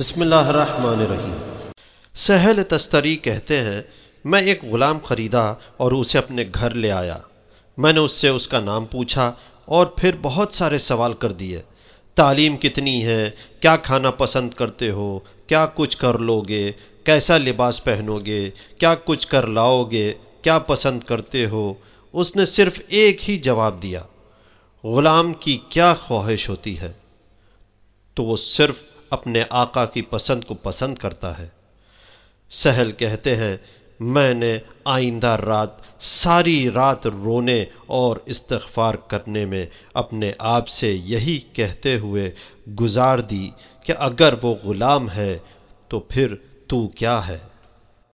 बिस्मिल्लाहिर्रहमानिर्रहीम। सहल तस्तरी कहते हैं, मैं एक ग़ुलाम ख़रीदा और उसे अपने घर ले आया। मैंने उससे उसका नाम पूछा और फिर बहुत सारे सवाल कर दिए। तालीम कितनी है, क्या खाना पसंद करते हो, क्या कुछ कर लोगे, कैसा लिबास पहनोगे, क्या कुछ कर लाओगे, क्या पसंद करते हो। उसने सिर्फ एक ही जवाब दिया, ग़ुलाम की क्या ख्वाहिश होती है, तो वो सिर्फ अपने आका की पसंद को पसंद करता है। सहल कहते हैं, मैंने आइंदा रात सारी रात रोने और इस्तिग़फ़ार करने में अपने आप से यही कहते हुए गुजार दी कि अगर वो ग़ुलाम है तो फिर तू क्या है।